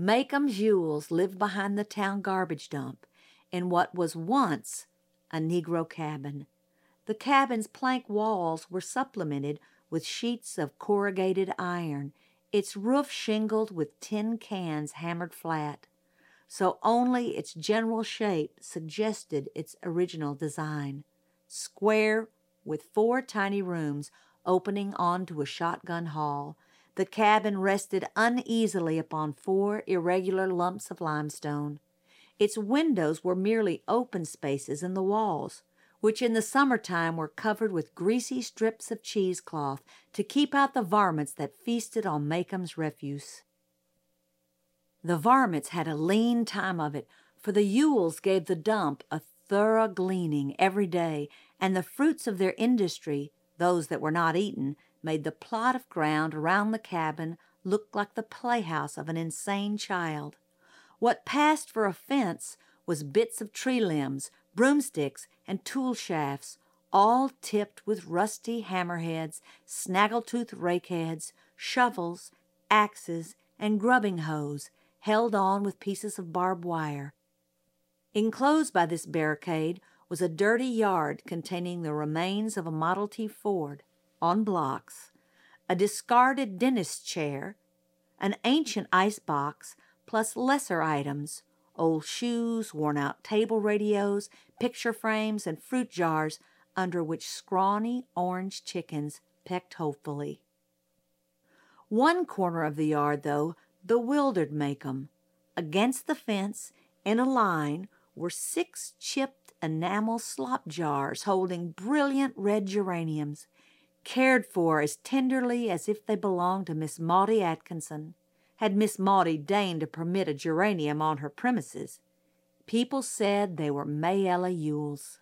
Makeham's Yules lived behind the town garbage dump in what was once a Negro cabin. The cabin's plank walls were supplemented with sheets of corrugated iron, its roof shingled with tin cans hammered flat, so only its general shape suggested its original design. Square, with 4 tiny rooms opening onto a shotgun hall, the cabin rested uneasily upon 4 irregular lumps of limestone. Its windows were merely open spaces in the walls, which in the summertime were covered with greasy strips of cheesecloth to keep out the varmints that feasted on Makeham's refuse. The varmints had a lean time of it, for the Yules gave the dump a thorough gleaning every day, and the fruits of their industry, those that were not eaten, made the plot of ground around the cabin look like the playhouse of an insane child. What passed for a fence was bits of tree limbs, broomsticks, and tool shafts, all tipped with rusty hammerheads, snaggletooth rakeheads, shovels, axes, and grubbing hoes, held on with pieces of barbed wire. Enclosed by this barricade was a dirty yard containing the remains of a Model T Ford, on blocks, a discarded dentist's chair, an ancient ice box, plus lesser items, old shoes, worn-out table radios, picture frames, and fruit jars under which scrawny orange chickens pecked hopefully. One corner of the yard, though, bewildered Macomb. Against the fence, in a line, were 6 chipped enamel slop jars holding brilliant red geraniums, cared for as tenderly as if they belonged to Miss Maudie Atkinson, had Miss Maudie deigned to permit a geranium on her premises. People said they were Mayella Yules.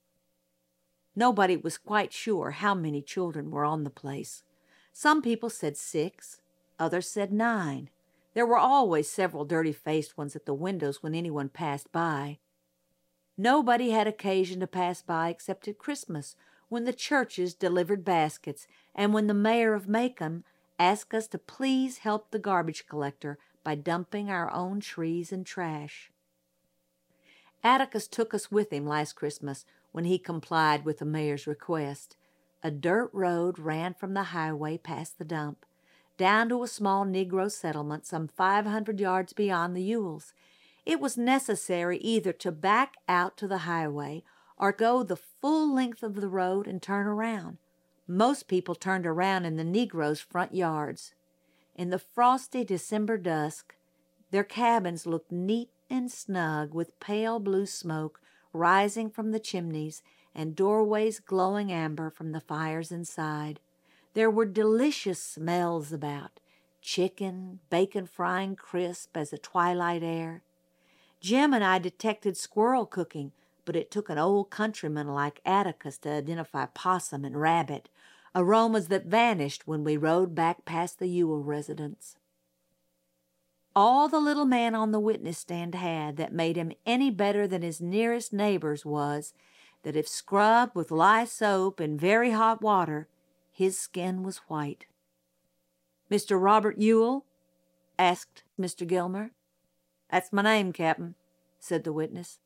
Nobody was quite sure how many children were on the place. Some people said 6, others said 9. There were always several dirty-faced ones at the windows when anyone passed by. Nobody had occasion to pass by except at Christmas, when the churches delivered baskets, and when the mayor of Macomb asked us to please help the garbage collector by dumping our own trees and trash. Atticus took us with him last Christmas when he complied with the mayor's request. A dirt road ran from the highway past the dump, down to a small Negro settlement some 500 yards beyond the Yules. It was necessary either to back out to the highway or go the full length of the road and turn around. Most people turned around in the Negroes' front yards. In the frosty December dusk, their cabins looked neat and snug with pale blue smoke rising from the chimneys and doorways glowing amber from the fires inside. There were delicious smells about, chicken, bacon frying crisp as the twilight air. Jim and I detected squirrel cooking, but it took an old countryman like Atticus to identify possum and rabbit, aromas that vanished when we rode back past the Yule residence. All the little man on the witness stand had that made him any better than his nearest neighbors was that if scrubbed with lye soap and very hot water, his skin was white. "Mr. Robert Ewell?" asked Mr. Gilmer. "That's my name, Captain," said the witness.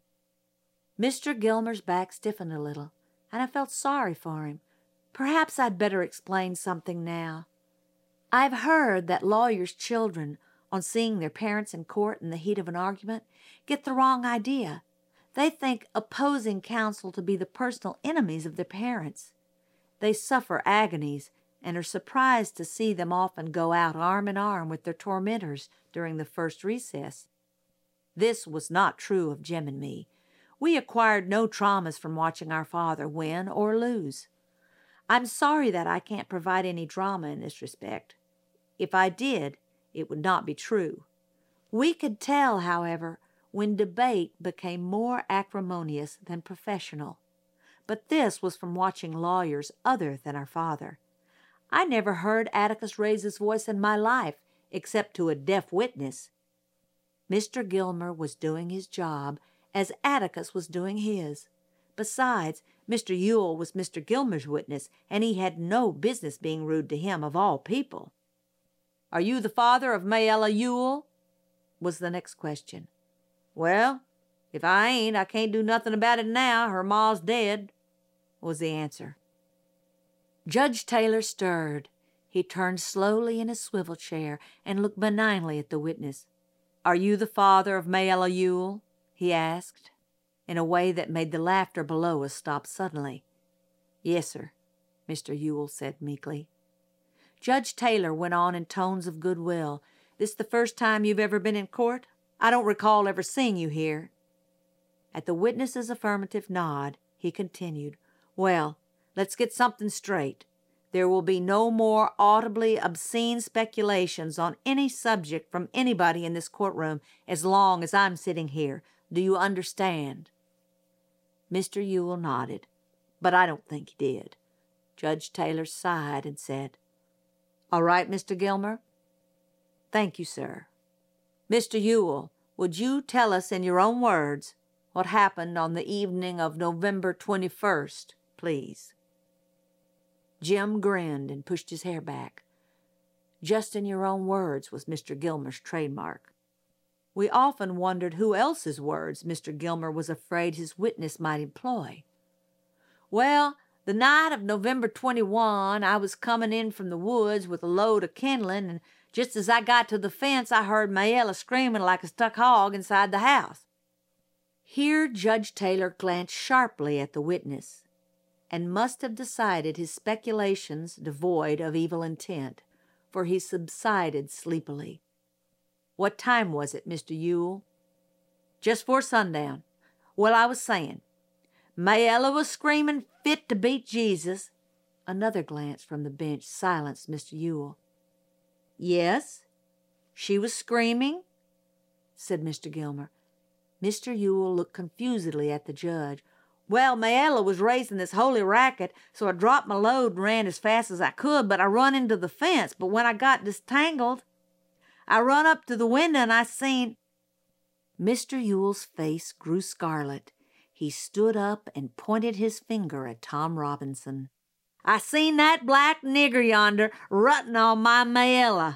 Mr. Gilmer's back stiffened a little, and I felt sorry for him. Perhaps I'd better explain something now. I've heard that lawyers' children, on seeing their parents in court in the heat of an argument, get the wrong idea. They think opposing counsel to be the personal enemies of their parents. They suffer agonies and are surprised to see them often go out arm in arm with their tormentors during the first recess. This was not true of Jim and me. We acquired no traumas from watching our father win or lose. I'm sorry that I can't provide any drama in this respect. If I did, it would not be true. We could tell, however, when debate became more acrimonious than professional. But this was from watching lawyers other than our father. I never heard Atticus raise his voice in my life, except to a deaf witness. Mr. Gilmer was doing his job as Atticus was doing his. Besides, Mr. Ewell was Mr. Gilmer's witness, and he had no business being rude to him of all people. "Are you the father of Mayella Ewell?" was the next question. Well, if I ain't, I can't do nothing about it now. Her ma's dead, was the answer. Judge Taylor stirred. He turned slowly in his swivel chair and looked benignly at the witness. Are you the father of Mayella Ewell? He asked, in a way that made the laughter below us stop suddenly. Yes, sir, Mr. Ewell said meekly. Judge Taylor went on in tones of goodwill. This the first time you've ever been in court? I don't recall ever seeing you here. At the witness's affirmative nod, he continued, Well, let's get something straight. There will be no more audibly obscene speculations on any subject from anybody in this courtroom as long as I'm sitting here. Do you understand? Mr. Ewell nodded, but I don't think he did. Judge Taylor sighed and said, All right, Mr. Gilmer? Thank you, sir. Mr. Ewell, would you tell us in your own words what happened on the evening of November 21st, please? Jim grinned and pushed his hair back. Just in your own words was Mr. Gilmer's trademark. We often wondered who else's words Mr. Gilmer was afraid his witness might employ. Well, the night of November 21, I was coming in from the woods with a load of kindling, and just as I got to the fence, I heard Mayella screaming like a stuck hog inside the house. Here Judge Taylor glanced sharply at the witness, and must have decided his speculations devoid of evil intent, for he subsided sleepily. What time was it, Mr. Ewell? Just 'fore sundown. Well, I was saying, Mayella was screaming fit to beat Jesus. Another glance from the bench silenced Mr. Ewell. Yes, she was screaming, said Mr. Gilmer. Mr. Ewell looked confusedly at the judge. Well, Mayella was raising this holy racket, so I dropped my load and ran as fast as I could, but I run into the fence. But when I got distangled, I run up to the window and I seen... Mr. Ewell's face grew scarlet. He stood up and pointed his finger at Tom Robinson. I seen that black nigger yonder rutting on my Mayella.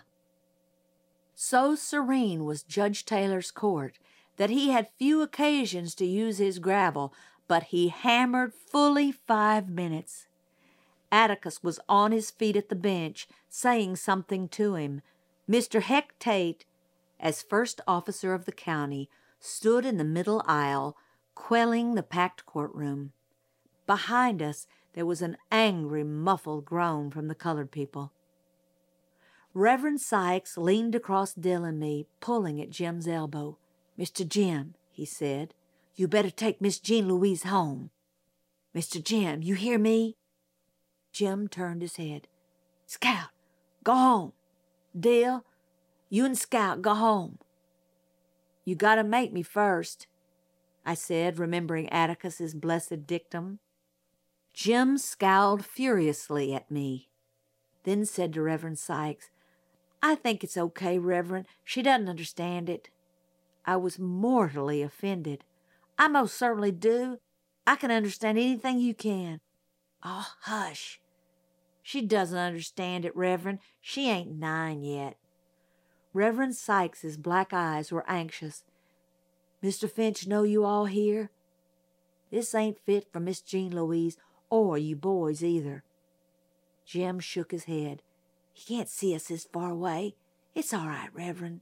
So serene was Judge Taylor's court that he had few occasions to use his gravel, but he hammered fully 5 minutes. Atticus was on his feet at the bench, saying something to him. Mr. Heck Tate, as first officer of the county, stood in the middle aisle, quelling the packed courtroom. Behind us there was an angry, muffled groan from the colored people. Reverend Sykes leaned across Dill and me, pulling at Jim's elbow. Mr. Jim, he said, you better take Miss Jean Louise home. Mr. Jim, you hear me? Jim turned his head. Scout, go home. Dill, you and Scout go home. You gotta make me first, I said, remembering Atticus's blessed dictum. Jim scowled furiously at me, then said to Reverend Sykes, I think it's okay, Reverend. She doesn't understand it. I was mortally offended. I most certainly do. I can understand anything you can. Oh, hush. She doesn't understand it, Reverend. She ain't 9 yet. Reverend Sykes's black eyes were anxious. Mr. Finch know you all here? This ain't fit for Miss Jean Louise or you boys either. Jim shook his head. He can't see us this far away. It's all right, Reverend.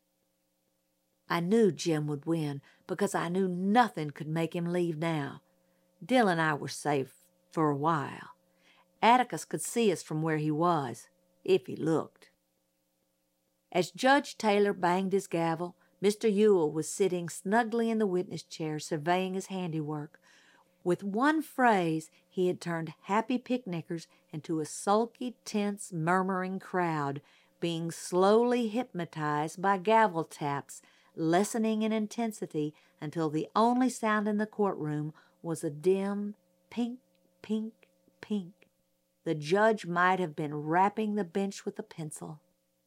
I knew Jim would win because I knew nothing could make him leave now. Dill and I were safe for a while. Atticus could see us from where he was, if he looked. As Judge Taylor banged his gavel, Mr. Ewell was sitting snugly in the witness chair surveying his handiwork. With one phrase, he had turned happy picnickers into a sulky, tense, murmuring crowd, being slowly hypnotized by gavel taps, lessening in intensity until the only sound in the courtroom was a dim pink, pink, pink. The judge might have been rapping the bench with a pencil.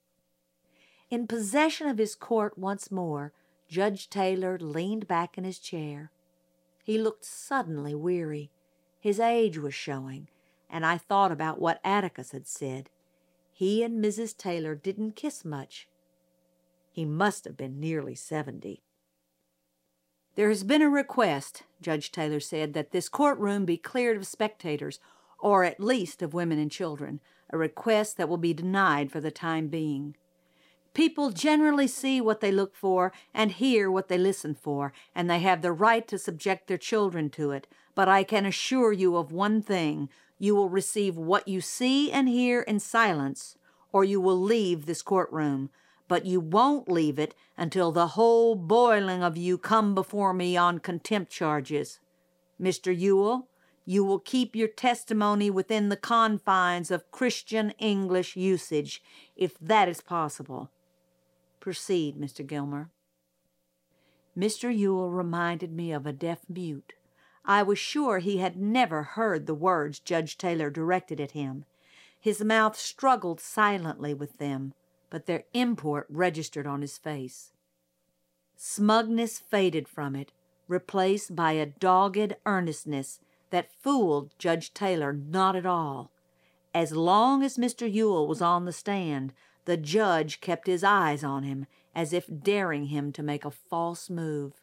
In possession of his court once more, Judge Taylor leaned back in his chair. He looked suddenly weary. His age was showing, and I thought about what Atticus had said. He and Mrs. Taylor didn't kiss much. He must have been nearly 70. "There has been a request," Judge Taylor said, "that this courtroom be cleared of spectators, or at least of women and children, a request that will be denied for the time being. People generally see what they look for and hear what they listen for, and they have the right to subject their children to it. But I can assure you of one thing: you will receive what you see and hear in silence, or you will leave this courtroom. But you won't leave it until the whole boiling of you come before me on contempt charges. Mr. Ewell, you will keep your testimony within the confines of Christian English usage, if that is possible. Proceed, Mr. Gilmer." Mr. Ewell reminded me of a deaf mute. I was sure he had never heard the words Judge Taylor directed at him. His mouth struggled silently with them, but their import registered on his face. Smugness faded from it, replaced by a dogged earnestness that fooled Judge Taylor not at all. As long as Mr. Ewell was on the stand, the judge kept his eyes on him, as if daring him to make a false move.